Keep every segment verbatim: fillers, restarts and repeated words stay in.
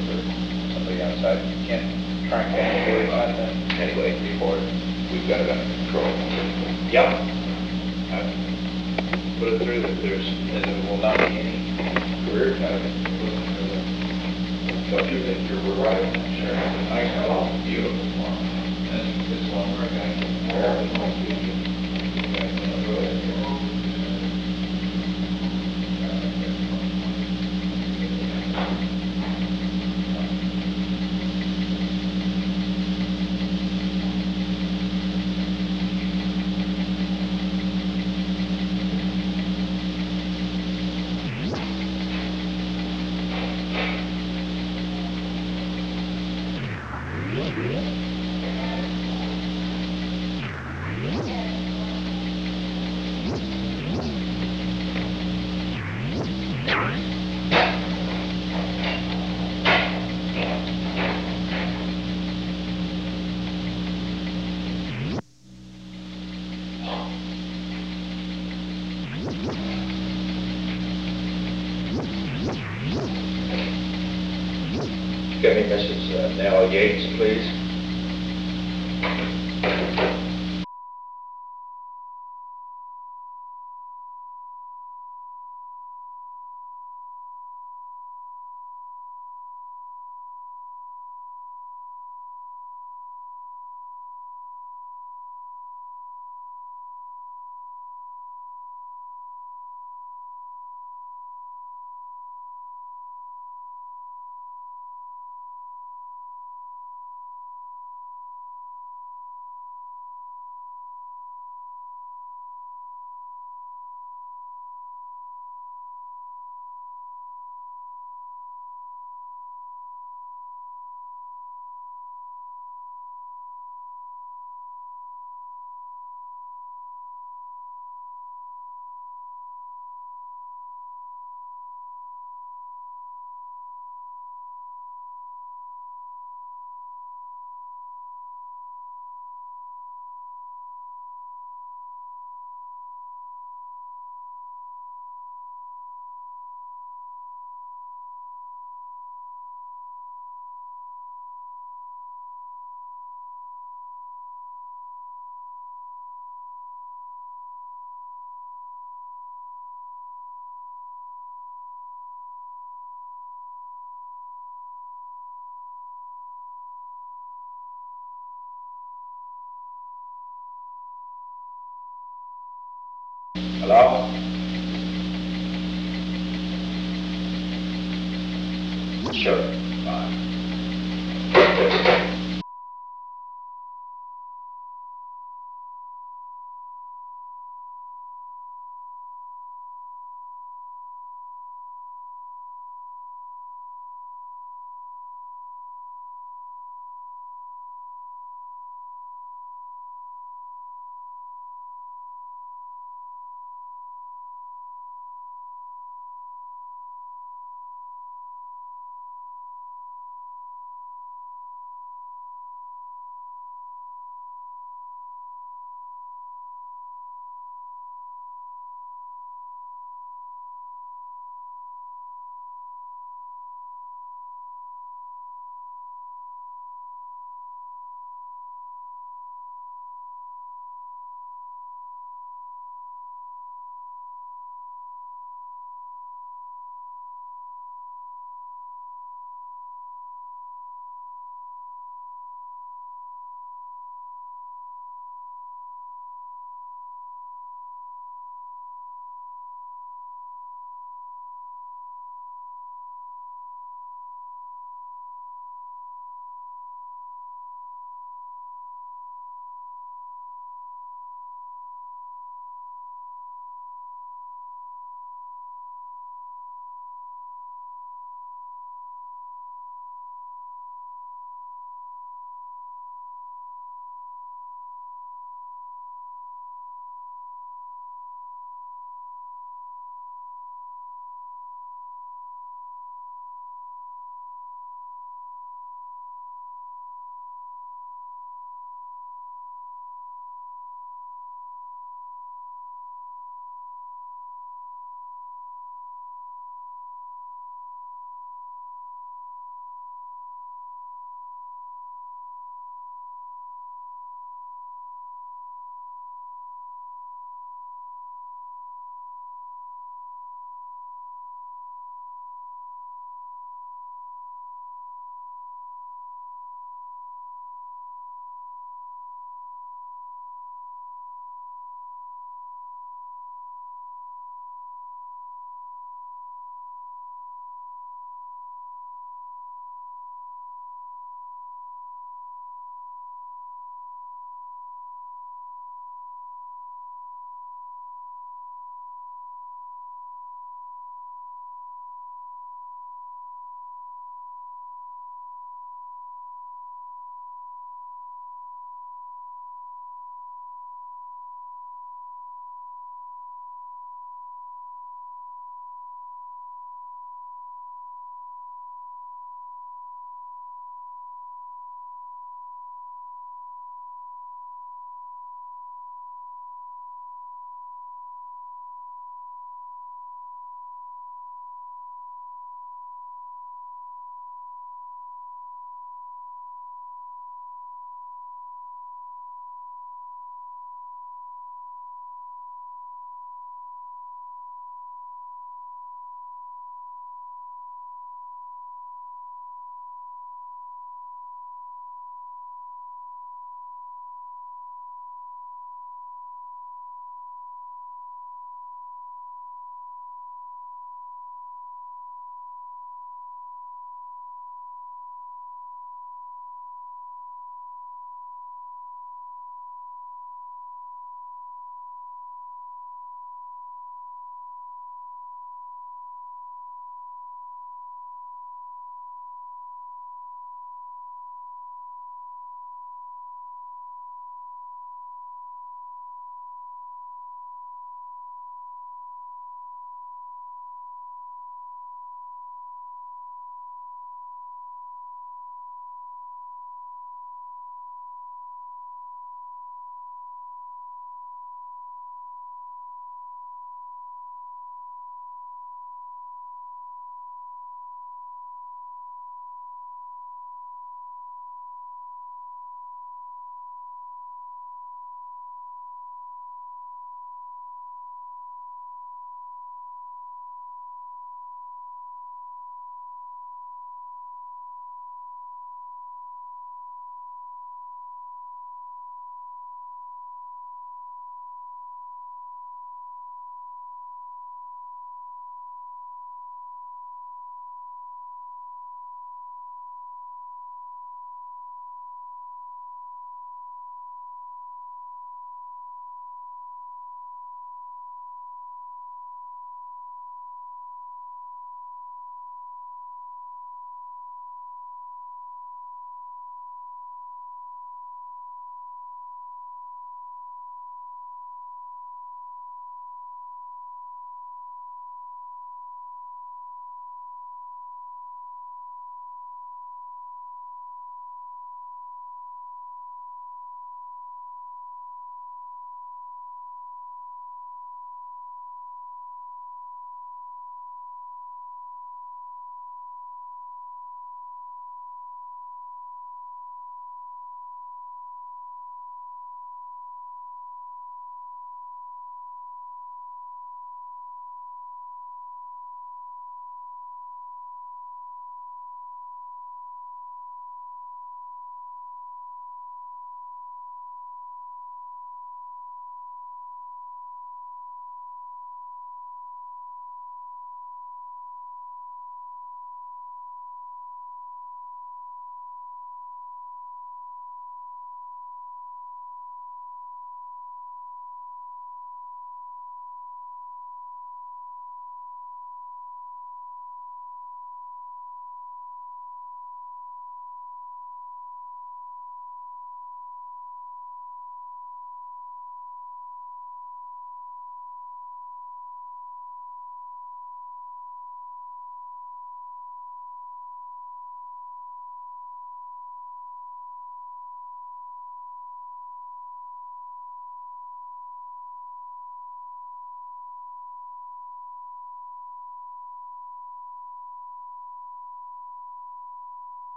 for somebody outside. You can't try and catch it on them anyway before we've got it under control. Yep. I've put it through that there's, that there will not be any career time. Don't you think you're right? Sure. I know. Beautiful farm. And it's one where I can compare with my future. Give me Missus Uh, Nell Yates, please. Hello? Sure. Fine.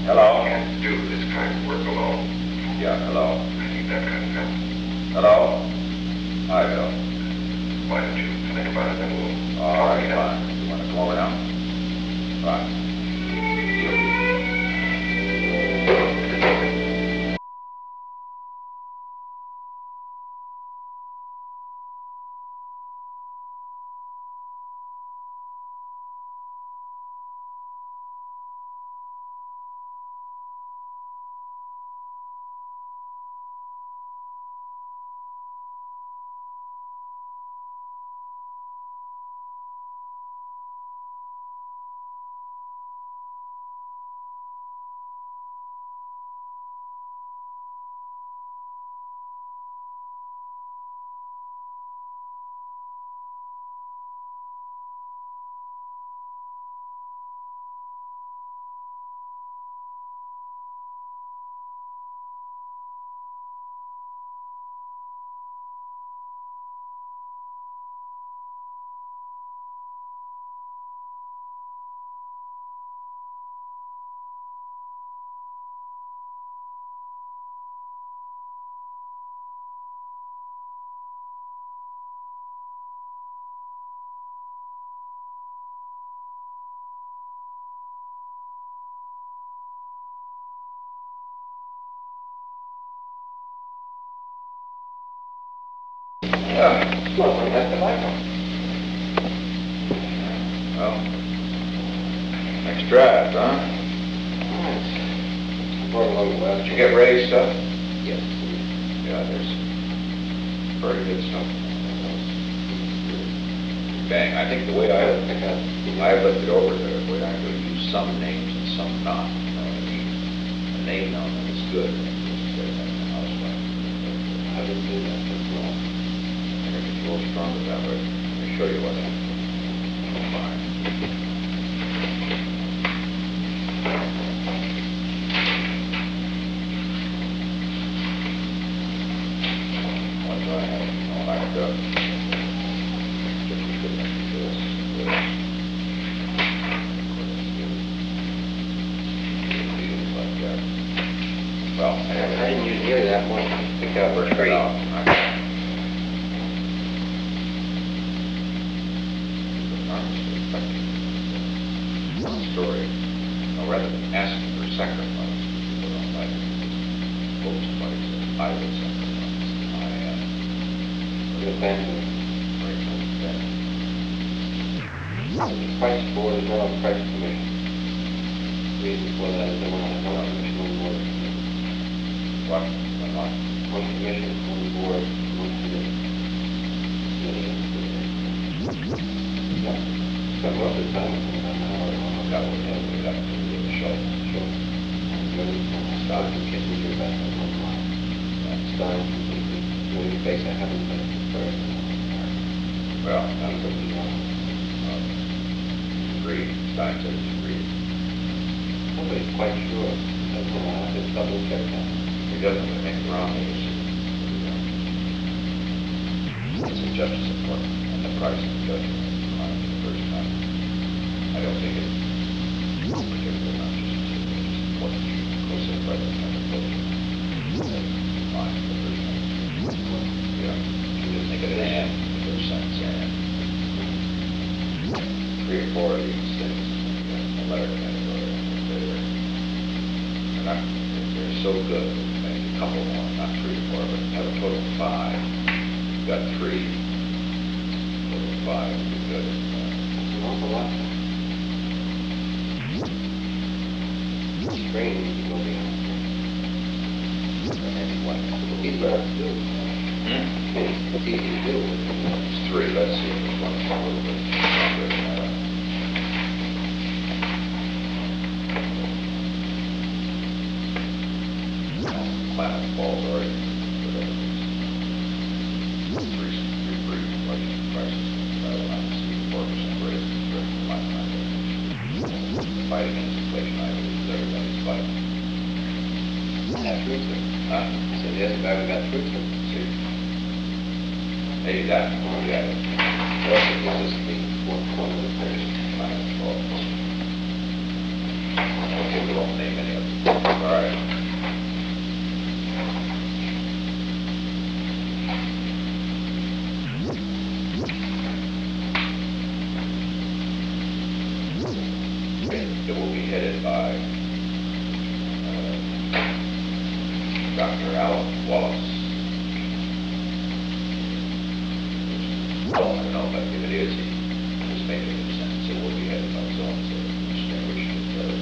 Hello? Can't do this kind of work alone. Yeah, hello. I need that kind of help. Hello? Hi, Bill. Why don't you think about it and we'll All talk right, again? fine. You want to come over now? Fine. Yeah. Well, that's the Bible. Well, next draft, huh? Brought along well. Did you get Ray's stuff? Yes. Yeah, there's very good stuff. Bang, I think the way I, I looked it over there, the way I'm going to use some names and some not. You know what I mean? A name on them is good. I didn't do that as well. I think it's a little stronger that way. Let me show you what I What do I have? All backed up. Just a good one for this. This. Deals like that. Well, I I didn't use nearly that much. I think that worked worked great. out. Story, or rather than asking for sacrifice, people don't like it. Hope somebody says, I will sacrifice. I am. Good thing. Very good thing. The price board is now a price commission. Reason for that is they want to have one commission on board. What? What not? One commission on board, one commission. Yeah. But most of the time, it's not an hour. That would help me, that would be a show. Sure. Start from Kissinger back on one line. Start completely, when you face that happens, but it's first. Well, That's what we want. um, agreed, Stein says it's agreed. Nobody's quite sure. That's why I have to double check that. He doesn't, I think Romney is, it's a judge's appointment, and the price of the judgment is fine for the first time. I don't think it's particularly not just, it's just important, close in by the time of closure. Fine for the first time. Yeah, you just think of it and, the first sentence and. Three or four of these things, a letter category, they're, they're not, they're so good, maybe a couple more, not three or four, but have a total of five. You've got three, total of five would be good. That's an awful lot. Training, you go beyond. And what? Easy enough to do. Hmm? It's easy to do. It's three, let's see if this one's a little bit stronger than that. Planet falls already, whatever it is. Three, three brief inflation crisis, I will not see four percent raise during the lifetime of the fight against inflation, I believe, is everybody's fight. That's Ruther. Huh? I said, yes, but we got Ruther. See? Hey, that, yeah, Also gives us the fourth corner of the first. planet falls. Okay, we won't name any of them. All right. It will be headed by uh, Doctor Alan Wallace. I don't know, but if it is, he just make it in sense. It will be headed by so and so, distinguished as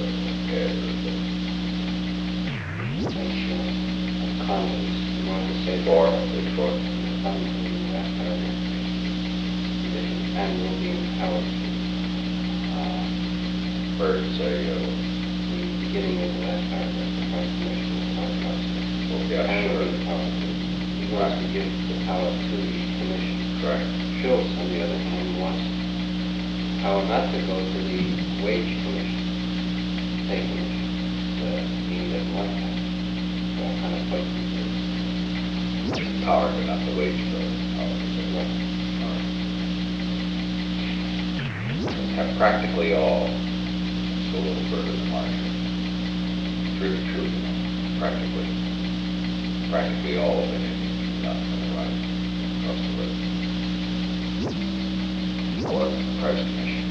Make sure the condoms, you want to say or for condoms in the last paragraph. And will be empowered to, uh, birds, a, uh, the beginning of the last paragraph, the price commission will talk about it. well, yeah, And will sure. be empowered to, he wants to give the power to the commission. Correct. Schultz, on the other hand, wants power not to go to the wage commission, pay commission, uh, he doesn't want that. So I kind of put this. Power, but not the wage for power. Right. Have practically all, so a little further than margin. True, true, practically, practically all of it, not on the right, across the road. Or the price commission.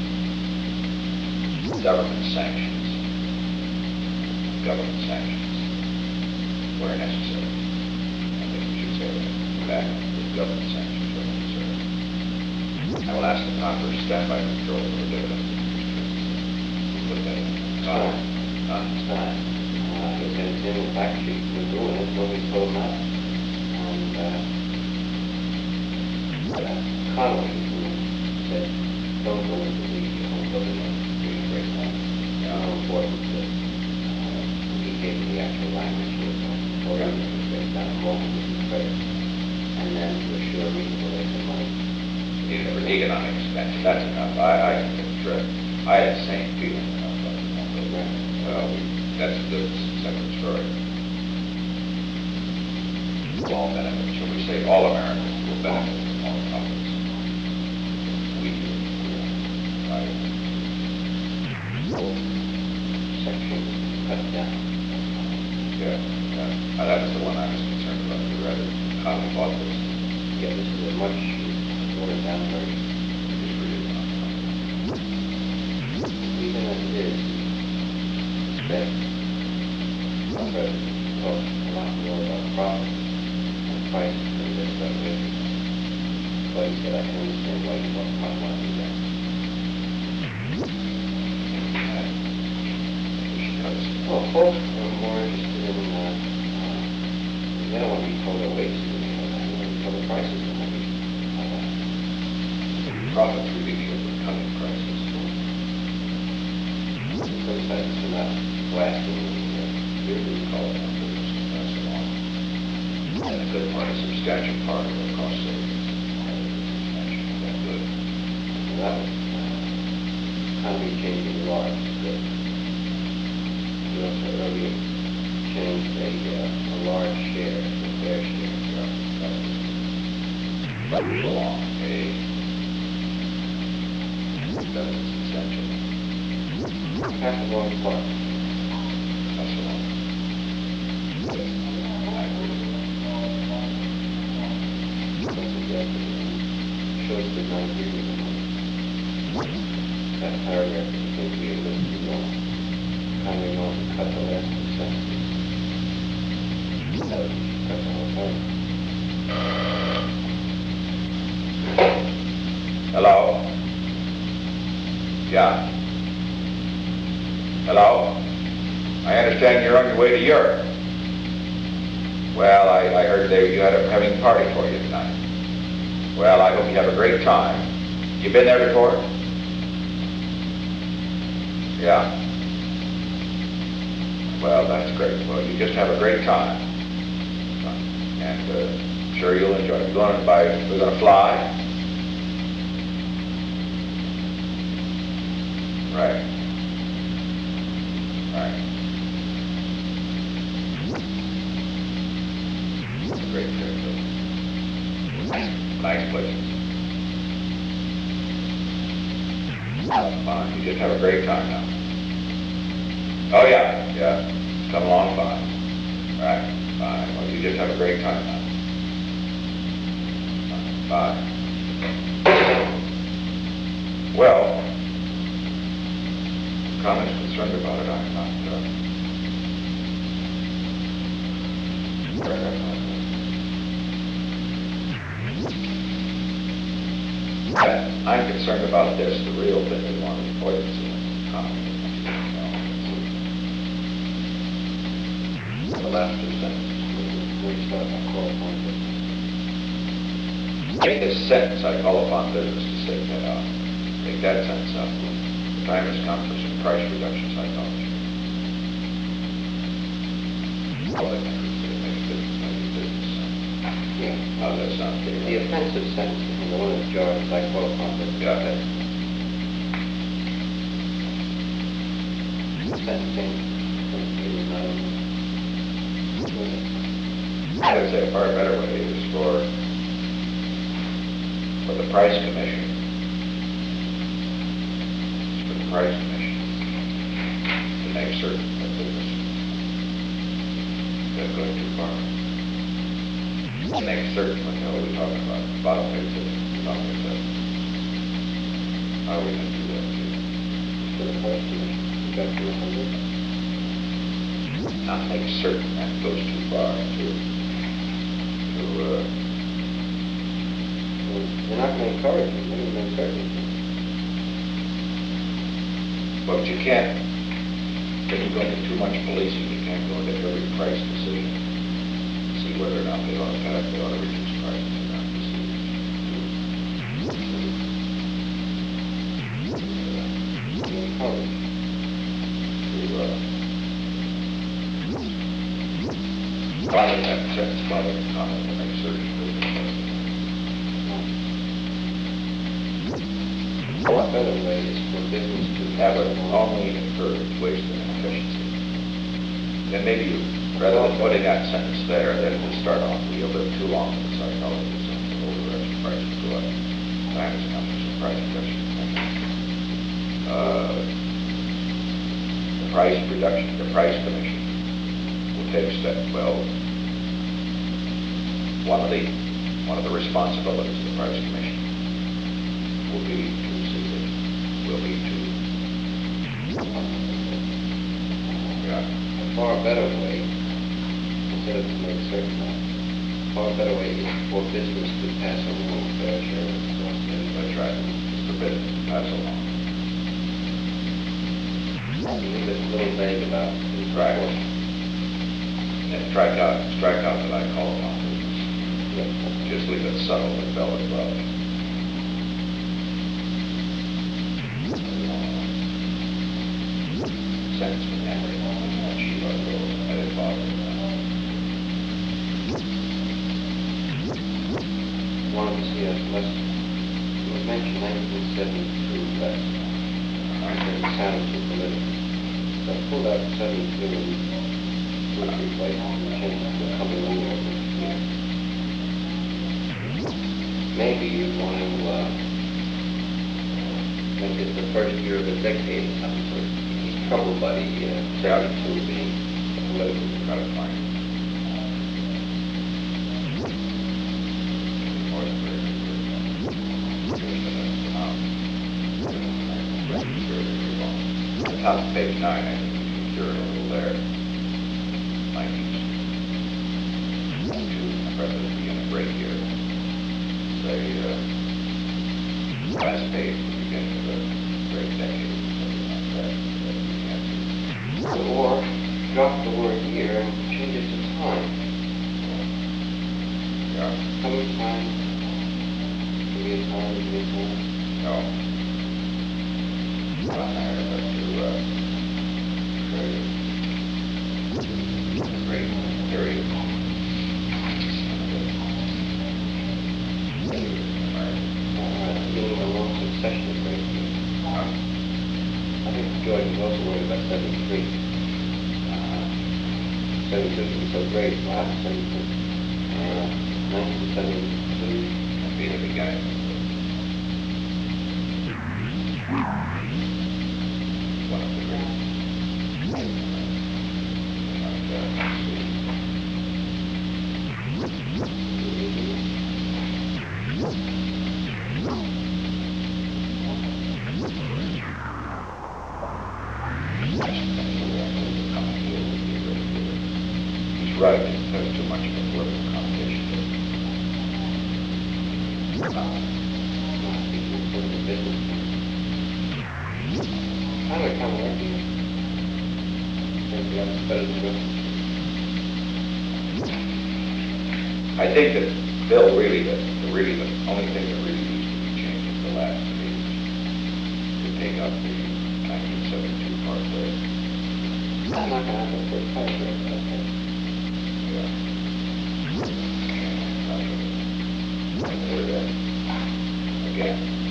Government sanctions. Government sanctions, where necessary. I think we should say that, back with government sanctions where necessary. I will ask the Congress to stand by control for the dividend. Put that in. Uh, uh, It's not, uh, he said it's in the fact sheet, we're doing it, nobody's told him that. And, uh, uh, Connolly, who said, don't go into the, you know, building of the great time. Yeah. How important that, uh, he gave me the actual language, he was going to told him it was based on a moment of his credit. And then to assure reasonable rates of money. Even for economic expansion, that's enough. I, I think it's, uh, I had the same feeling when I was on the program. Uh, we- that's a good separate story. All benefit, shall we say, all Americans will benefit from more profits. We do. Right. Section cut down. Yeah, yeah. Uh, that's the one I was concerned about. You read it, how we bought this. Yeah, this is a much watered down version. Just read it. Even as it is, it's better. Our president talks a lot more about profit and price than this revelation. But he said, I can understand why you want might want to do that. Well, folks are more interested in, uh, uh, they don't want to be told their wages, and they don't want to be told their prices, and they uh, Profits reveal the coming prices. so it's like it's not blasting the, We would call it after this, that's the law. And a good part, a substantial part of the cost savings. That good. uh, that was, uh, economy changing the law, it's good. We also earlier changed a, uh, a large share to a fair share. But we belong, a, that is essential. Half a long part. That's the law. I agree. That's exactly, shows did not agree with them. That paragraph seems to be a little too long. Kindly want to cut the last two sentences. No, cut the whole paragraph. Hello? Yeah. Hello? I understand you're on your way to Europe. Well, I, I heard they, you had a, having a party for you tonight. Well, I hope you have a great time. You been there before? Yeah. Well, that's great. Well, you just have a great time. And uh, sure you'll enjoy it. We're going to buy, we're going to fly. Right. Right. Great trip. Nice, nice places. Have fun. You just have a great time now. Oh, yeah, yeah, it's come along fine. Right, fine, well, you just have a great time now. Bye. Well, Connor's concerned about it, I'm not, uh... I'm concerned about this, the real thing we want to avoid is the economy. The last two sentences. We start by qualifying I mean, this sentence, I call upon business to take that out. Take that sentence out. The time has come for some price reduction psychology. Well, I think it's going to make business, make business. Yeah. How does that sound to you? The offensive sentence, and the one that's jarred, is I qualify business. Yeah, that, Sentencing, is, um, I would say a far better way is for, for the price commission. It's for the price commission to make certain that business isn't going too far. To make certain, what the hell are we talking about? Bottom page of the bottom page of How are we going to do that? for the price commission, you got to one hundred. Not make certain that goes too far to, to, uh, Well, we're not going to encourage them, we're going to encourage them. but you can't, then you go into too much policing, you can't go into every price decision. See whether or not they ought to, they ought to reduce prices or not. Encourage. To, uh, follow that sentence, follow the comment to make certain. A lot better way is for business to Have it only encourage waste and inefficiency. Then maybe you, rather than putting that sentence there, then we start off, we have lived too long in the psychology of something, over the rest, prices go up. Time has come for some price reduction. Uh, the price reduction, the price commission will take step, well, one of the, one of the responsibilities of the price commission will be to see that, will be to, yeah, A far better way, instead of to make certain, a far better way is for business to pass along fair share of the cost. that's right, it's forbidden to pass along. Leave it a little vague about. Right. And strike out, strike out that I call upon business. Yeah. Just leave it subtle and velvet above. Sentence from Henry, and she wrote those, I didn't bother with Wanted to see us less, it was mentioned nineteen seventy-two, but I think it sounded too political. So I pulled out seventy-two and two or three places and changed it to coming in there next year. Maybe you want to, uh, make this the first year of the decade or something, so he's trouble buddy, uh, seventy-two being political. that. Try to find it. Or it's very good. Um, Top of page nine, I think you can cure it a little there. nineteen two, rather than being a great year. Say, uh, last page, the beginning of a great decade, something like that. That'd be the answer. Or drop the word year and change it to time. Yeah, Coming time, give me a time, give me a time. no. Not there, but to, uh, great, great period. Alright, giving a long succession of great years. Uh, I think George was also worried about seventy-three. Uh, seventy-two was so great, wow, seventy-two. Uh, nineteen seventy-two. and be the beginning. One of the great. for the business. I like how I do. Maybe that's better than this. I think that Bill really, the, the really, the only thing that really needs to be changed is the last page. To take out the nineteen seventy-two part there. I'm not gonna have a first paragraph, okay. Yeah. And there it is. Again.